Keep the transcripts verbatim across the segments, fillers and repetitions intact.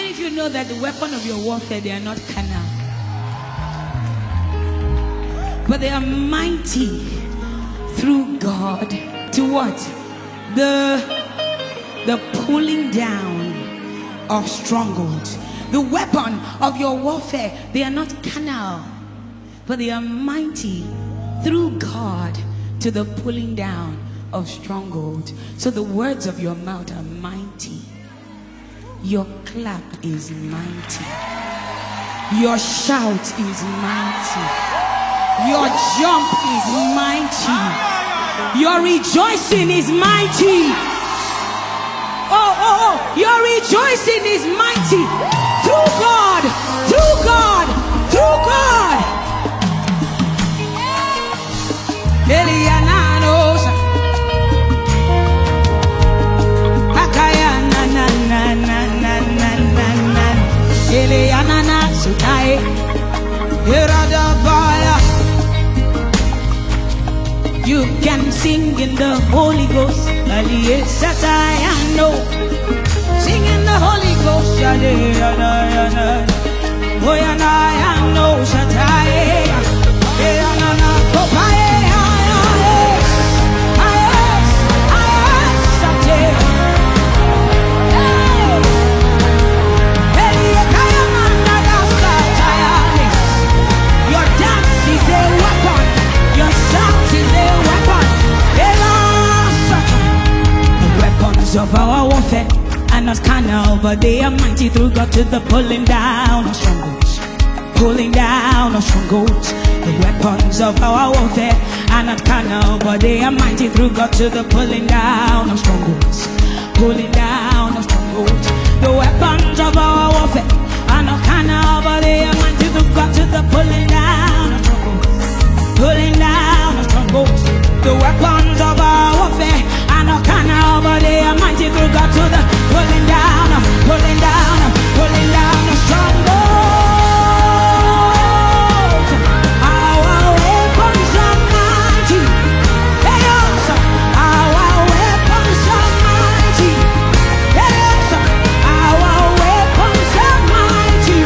many of you know that the weapon of your warfare, they are not carnal, but they are mighty through God to what? The, the pulling down of strongholds. The weapon of your warfare, they are not carnal, but they are mighty through God to the pulling down of strongholds. So the words of your mouth are mighty. Your clap is mighty. Your shout is mighty. Your jump is mighty. Your rejoicing is mighty. Oh, oh, oh, your rejoicing is mighty. Through God, through God, through God. Eliananos. Akaya na na na na na na na na. Elianana sutai. Iradabaya. You can sing in the Holy Ghost. Sing in the Holy Ghost. Oh, yeah, I know. Your dance is a weapon. Your shout is a weapon. The weapons of our warfare are not carnal, but they are mighty through God to the pulling down of strongholds. Pulling down of strongholds. The weapons of our warfare are not carnal, but they are mighty through God to the pulling down of strongholds. Pulling down of strongholds. The weapons of our warfare are not carnal, but they are mighty through God to the pulling down of strongholds. Pulling down of strongholds. The weapons of our warfare are not carnal, but they are mighty through God to the pulling down, pulling down, pulling down of strongholds. Our weapons are mighty. Hey, yes, our weapons are mighty. Hey, yes, our weapons are mighty.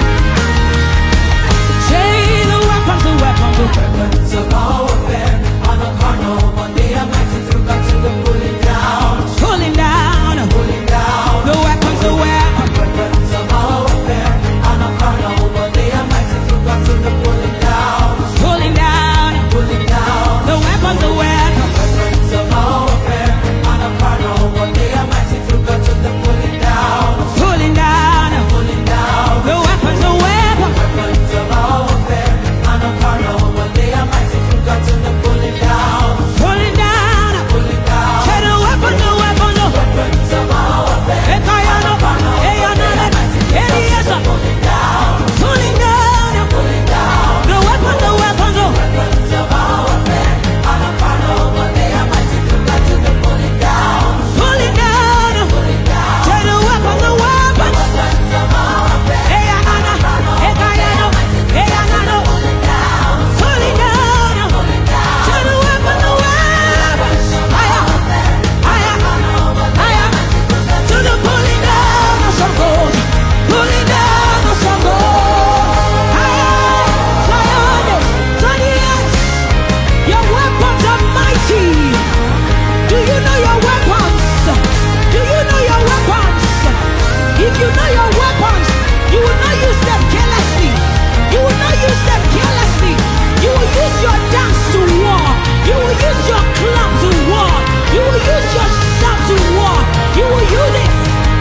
Say the weapons, the weapons, the weapons of our warfare are not carnal, but they are mighty through God to the pulling down, pulling down, pulling down. The weapons, the weapons, weapons of our warfare are not carnal, but they are mighty through God to the pulling down, pulling down, pulling down. The weapons, the weapons, weapons of our warfare are not carnal, but they are mighty through God to the pulling down, pulling down, pulling down. The weapons, the weapons, weapons of our warfare are not carnal, but they are mighty through God to the pulling down, pulling down, pulling down. Say the weapons, the weapons, the weapons of our warfare are not carnal, they are mighty through God to the pulling down, pulling down, pulling down. The weapons, the weapons, the weapons of our warfare are not carnal, but they are mighty through God to the pulling down, pulling down, pulling down. Say the weapons, the weapons, weapons of our warfare are not carnal, they are pulling down, pulling down, pulling down. Say the weapons, the weapons, higher, higher, higher, to the pulling down of strongholds, pulling down of strongholds, higher, higher, to the earth. Your weapons are mighty. Do you know your weapons? Do you know your weapons? If you know your weapons, you will not use them carelessly. You will not use them carelessly. You will use your dance to war. You will use your clap to war. You will use your shout to war. You will use it.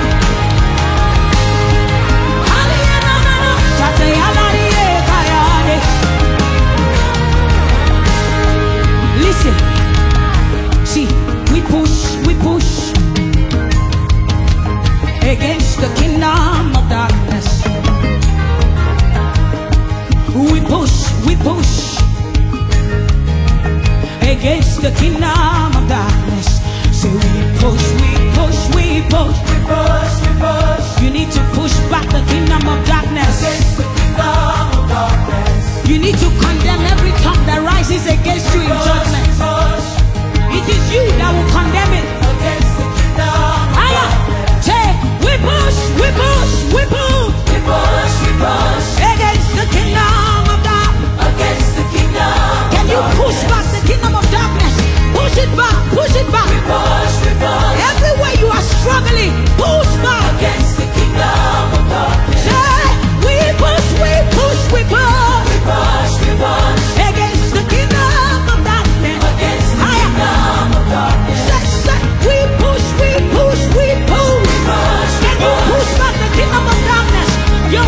Listen. See, we push, we push against the kingdom of darkness. We push, we push against the kingdom of darkness. So we push, we push, we push, we push, we push. You need to push back the kingdom of darkness. Against the kingdom of darkness. You need to condemn every tongue that rises against you in judgment. It is you that will condemn it. Against the kingdom of darkness. Say, we push, we push, we push.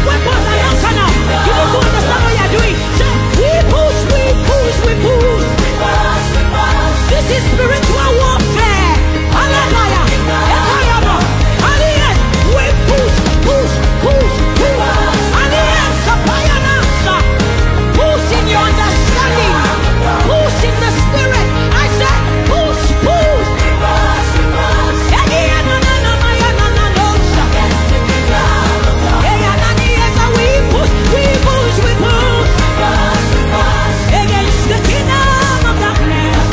weapons are not carnal. You need to understand what you're doing. Say, we push, we push, we push. This is spiritual warfare. Hallelujah. Ekayama. Aliyah. We push, push, push, push. Aliyah. Sapayanasa. Push in your understanding. Push in the spirit. I said, push, push. Egiya na na na maya na na nosa. Eya na ni esa. We push, we push, we push. Against the kingdom of darkness.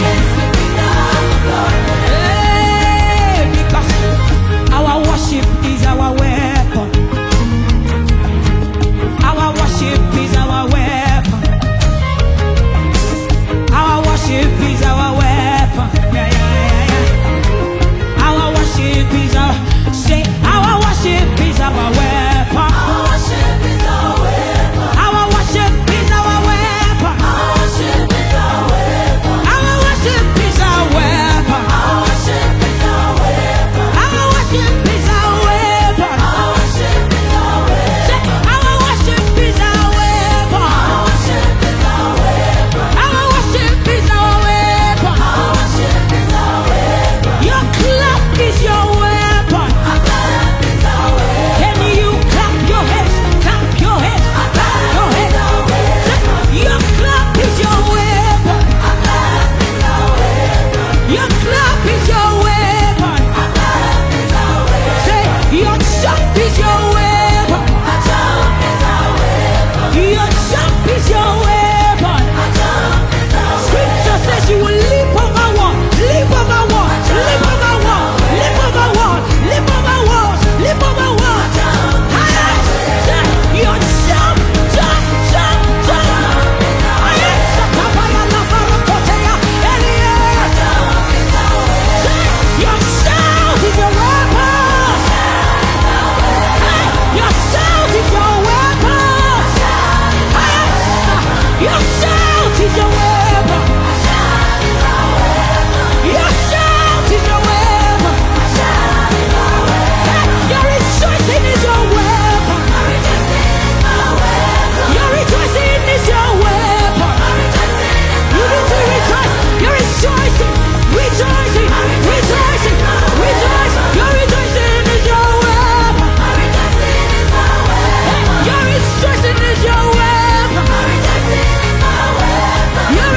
Hey, because our worship is our weapon. Our worship is our weapon. Our worship is our weapon. Yeah, yeah, yeah, yeah. Our worship is our say. Our worship is our weapon. Our worship is our weapon. Our worship is our weapon. Our worship is our weapon. Our worship is our weapon. Our worship is our weapon. Our worship is our weapon. Our worship is our weapon. Say, our worship is our weapon. Our worship is our weapon. Our worship is our weapon. Our worship is our weapon. Your clap is your weapon. Our clap is our weapon. Can you clap your hands? Clap your hands. Clap your hands. Say, your clap is your weapon. Our clap is our weapon. Your clap is your weapon. Our clap is our weapon. Say, your jump is your weapon. Our jump is our weapon. Your jump is your weapon. Our jump is our weapon. Scripture says you will leap over wall, leap over wall, leap over wall, leap over wall, leap over walls, leap over walls. Higher, say, your jump, jump, jump, jump. Higher, Sakapaya, Lafarakotea, Elia. Say, your shout is your weapon. Hey, your shout is your weapon. Higher, your shout is your weapon. Your shout is your weapon. Hey, your rejoicing is your weapon. Your rejoicing is your weapon. You need to rejoice. You're rejoicing, rejoicing, rejoicing, rejoicing. Your rejoicing is your weapon. Hey, your rejoicing is your weapon. Your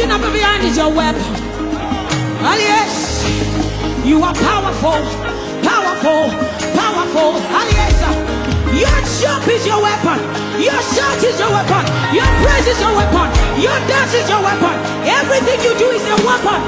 Looking up and behind is your weapon. Oh yes, you are powerful, powerful, powerful. Oh yes, your jump is your weapon. Your shout is your weapon. Your praise is your weapon. Your dance is your weapon. Everything you do is a weapon.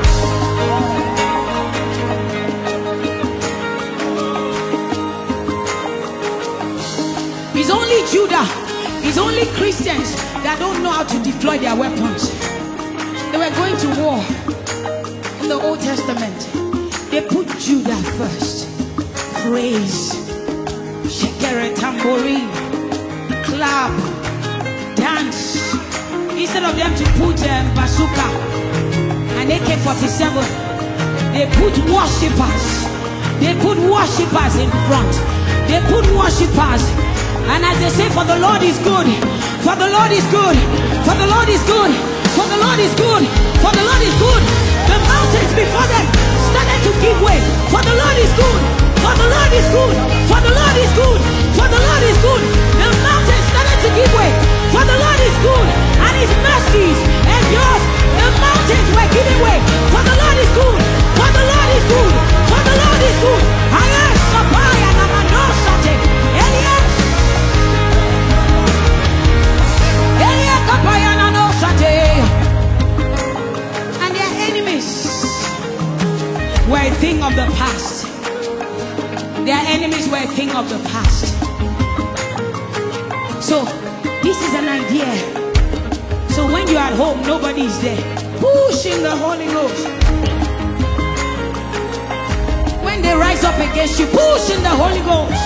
It's only Judah, it's only Christians that don't know how to deploy their weapons. They were going to war in the Old Testament. They put Judah first. Praise, shekere, tambourine, clap, dance. Instead of them to put um, bazooka and A K forty-seven, they put worshippers. They put worshippers in front. They put worshippers. And as they say, for the Lord is good, for the Lord is good, for the Lord is good, for the Lord is good, for the Lord is good. The mountains before them started to give way. For the Lord is good, for the Lord is good, for the Lord is good, for the Lord is good. The mountains started to give way. For the Lord is good, and his mercies endures. The mountains were giving way. For the Lord is good, for the Lord is good, for the Lord is good. I am Sabaya Namanosate. Elias. And their enemies were a thing of the past. Their enemies were a thing of the past. So this is an idea. So when you're at home, nobody is there. Push in the Holy Ghost. When they rise up against you, push in the Holy Ghost.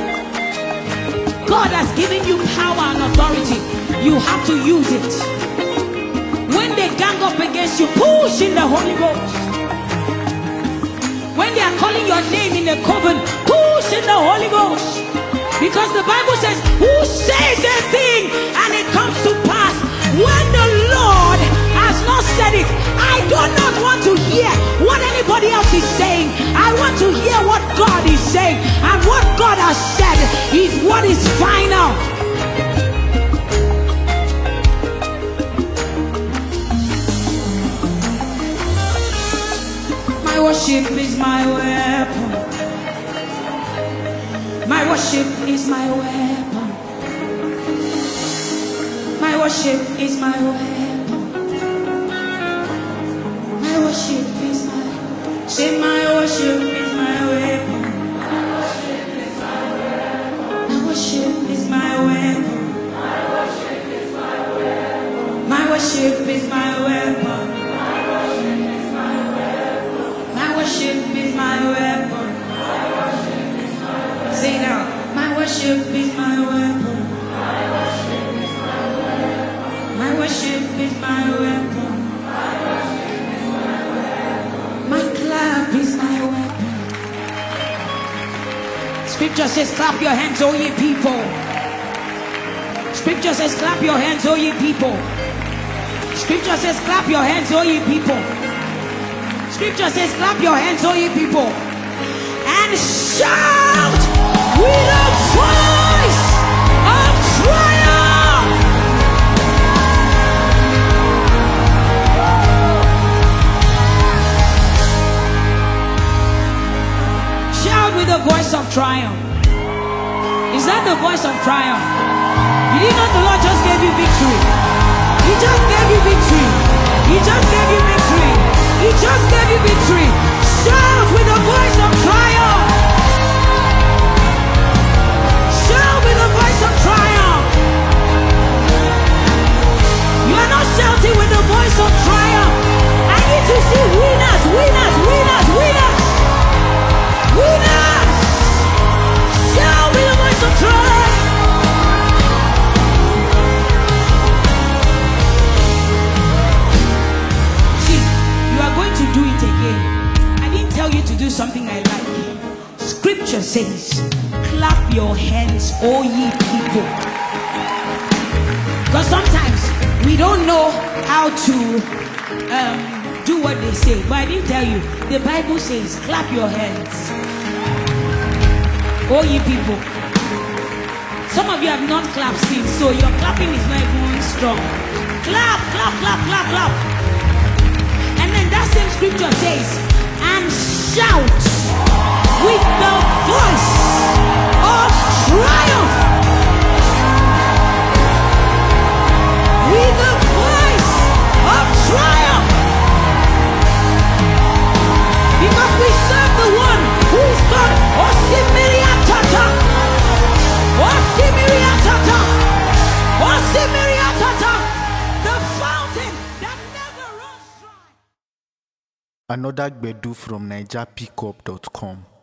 God has given you power and authority. You have to use it. When they gang up against you, push in the Holy Ghost. When they are calling your name in the coven, push in the Holy Ghost. Because the Bible says, who says a thing and it comes to pass when the Lord has not said it? I do not want to hear what anybody else is saying. I want to hear what God is saying. And what God has said is what is final. My worship is my weapon. My worship is my weapon. My worship is my weapon. My worship is my. Say my worship is my weapon. My worship is my weapon. My worship is my weapon. My worship is my weapon. Say now, my worship is my weapon. My worship is my weapon. My clap is my weapon. Scripture says, clap your hands, O ye people. Scripture says, clap your hands, O ye people. Scripture says, clap your hands, O ye people. Scripture says, clap your hands, O ye people. And shout with a voice of triumph. Shout with a voice of triumph. Is that the voice of triumph? You didn't know the Lord just gave you victory. He just gave you victory. He just gave you victory. He just gave you victory. Shout with a voice of triumph. Shout with a voice of triumph. You are not shouting with a voice of triumph. I need to see winners, winners, winners, winners. Winners. Shout with a voice of triumph. See, you are going to do it again. I didn't tell you to do something I like. Scripture says, clap your hands, O ye people. Because sometimes we don't know how to um, do what they say. But I didn't tell you. The Bible says, clap your hands, O ye people. Some of you have not clapped since, so your clapping is not even strong. Clap, clap, clap, clap, clap. scripture says, and shout with the voice of triumph. With the voice of triumph. Because we serve the one who is called Osimiriatata. Osimiriatata. Osimiriatata. The fountain that never runs dry. Another Gbedu from Niger Pickup dot com.